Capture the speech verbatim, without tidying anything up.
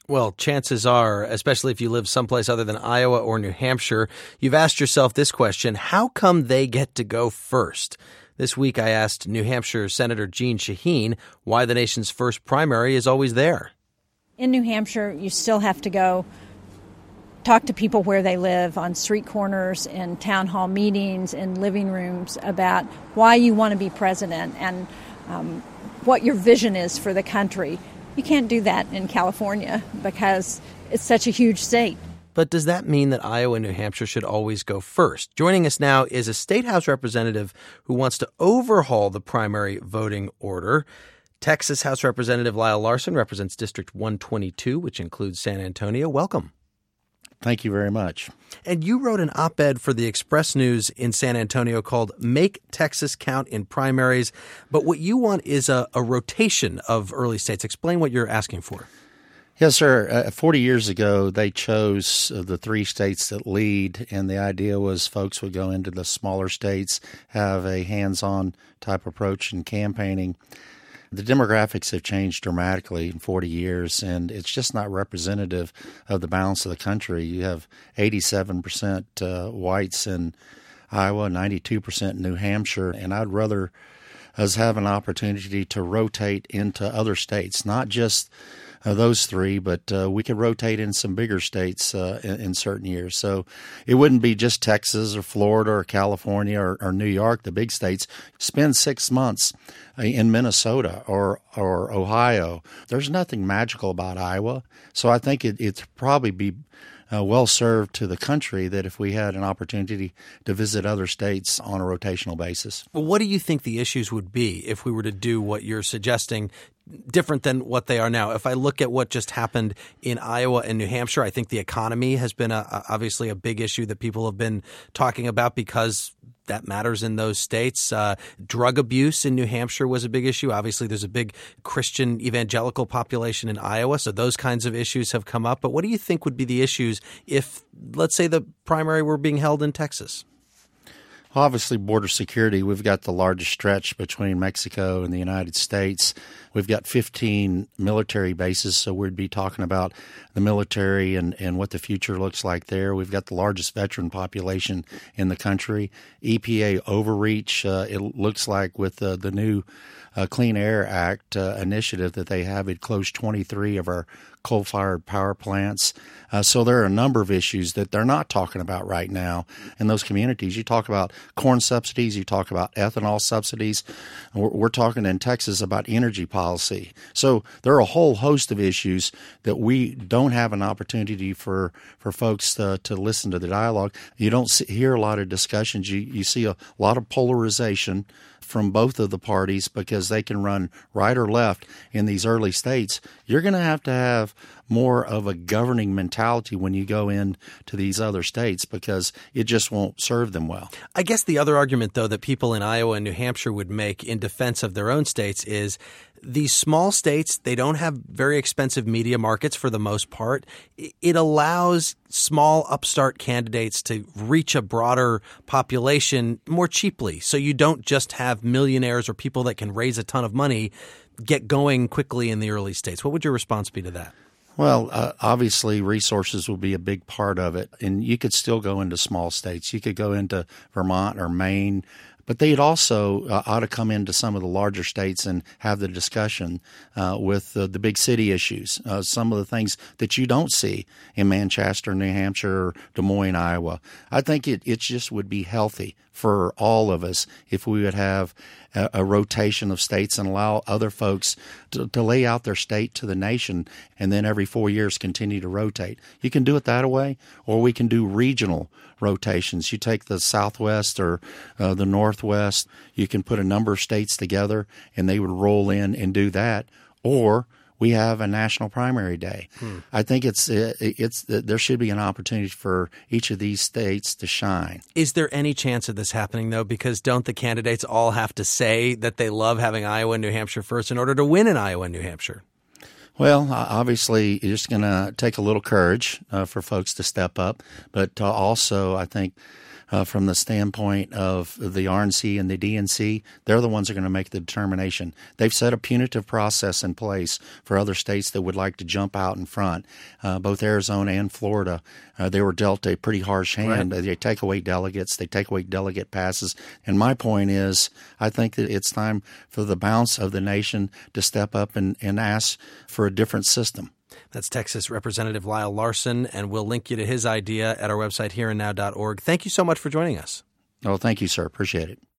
Well, chances are, especially if you live someplace other than Iowa or New Hampshire, you've asked yourself this question: how come they get to go first? This week I asked New Hampshire Senator Jeanne Shaheen why the nation's first primary is always there. In New Hampshire, you still have to go talk to people where they live, on street corners, in town hall meetings, in living rooms, about why you want to be president and um, what your vision is for the country. You can't do that in California because it's such a huge state. But does that mean that Iowa and New Hampshire should always go first? Joining us now is a state house representative who wants to overhaul the primary voting order. Texas House Representative Lyle Larson represents District one twenty-two, which includes San Antonio. Welcome. Thank you very much. And you wrote an op-ed for the Express News in San Antonio called Make Texas Count in Primaries. But what you want is a, a rotation of early states. Explain what you're asking for. Yes, sir. Uh, forty years ago, they chose uh, the three states that lead, and the idea was folks would go into the smaller states, have a hands-on type approach in campaigning. The demographics have changed dramatically in forty years, and it's just not representative of the balance of the country. You have eighty-seven percent uh, whites in Iowa, ninety-two percent in New Hampshire, and I'd rather us have an opportunity to rotate into other states, not just uh, those three, but uh, we could rotate in some bigger states uh, in, in certain years. So it wouldn't be just Texas or Florida or California or, or New York, the big states. Spend six months in Minnesota or or Ohio. There's nothing magical about Iowa. So I think it, it'd probably be uh, well served to the country that if we had an opportunity to visit other states on a rotational basis. Well, what do you think the issues would be if we were to do what you're suggesting, different than what they are now? If I look at what just happened in Iowa and New Hampshire, I think the economy has been a, obviously a big issue that people have been talking about because that matters in those states. Uh, drug abuse in New Hampshire was a big issue. Obviously, there's a big Christian evangelical population in Iowa, so those kinds of issues have come up. But what do you think would be the issues if, let's say, the primary were being held in Texas? Obviously, border security. We've got the largest stretch between Mexico and the United States. We've got fifteen military bases, so we'd be talking about the military and, and what the future looks like there. We've got the largest veteran population in the country. E P A overreach, uh, it looks like with uh, the new uh, Clean Air Act uh, initiative that they have, it closed twenty-three of our coal-fired power plants. Uh, so there are a number of issues that they're not talking about right now in those communities. You talk about corn subsidies, you talk about ethanol subsidies. We're, we're talking in Texas about energy policy. So there are a whole host of issues that we don't have an opportunity for, for folks to, to listen to the dialogue. You don't see, hear a lot of discussions. You, you see a lot of polarization from both of the parties because they can run right or left in these early states. You're going to have to have more of a governing mentality when you go into these other states because it just won't serve them well. I guess the other argument, though, that people in Iowa and New Hampshire would make in defense of their own states is these small states, they don't have very expensive media markets for the most part. It allows small upstart candidates to reach a broader population more cheaply. So you don't just have millionaires or people that can raise a ton of money get going quickly in the early states. What would your response be to that? Well, uh, obviously, resources will be a big part of it. And you could still go into small states. You could go into Vermont or Maine. But they'd also uh, ought to come into some of the larger states and have the discussion uh, with uh, the big city issues, uh, some of the things that you don't see in Manchester, New Hampshire, or Des Moines, Iowa. I think it, it just would be healthy for all of us if we would have a, a rotation of states and allow other folks to, to lay out their state to the nation and then every four years continue to rotate. You can do it that way, or we can do regional rotations. You take the Southwest or uh, the Northwest, you can put a number of states together and they would roll in and do that, or we have a national primary day. Hmm. I think it's it's there should be an opportunity for each of these states to shine. Is there any chance of this happening, though? Because don't the candidates all have to say that they love having Iowa and New Hampshire first in order to win in Iowa and New Hampshire? Well, obviously, it's going to take a little courage uh, for folks to step up, but uh, also I think uh, from the standpoint of the R N C and the D N C, they're the ones that are going to make the determination. They've set a punitive process in place for other states that would like to jump out in front. Uh, both Arizona and Florida, uh, they were dealt a pretty harsh hand. Right. They take away delegates. They take away delegate passes. And my point is, I think that it's time for the balance of the nation to step up and, and ask for a different system. That's Texas Representative Lyle Larson, and we'll link you to his idea at our website, here and now dot org. Thank you so much for joining us. Oh, thank you, sir. Appreciate it.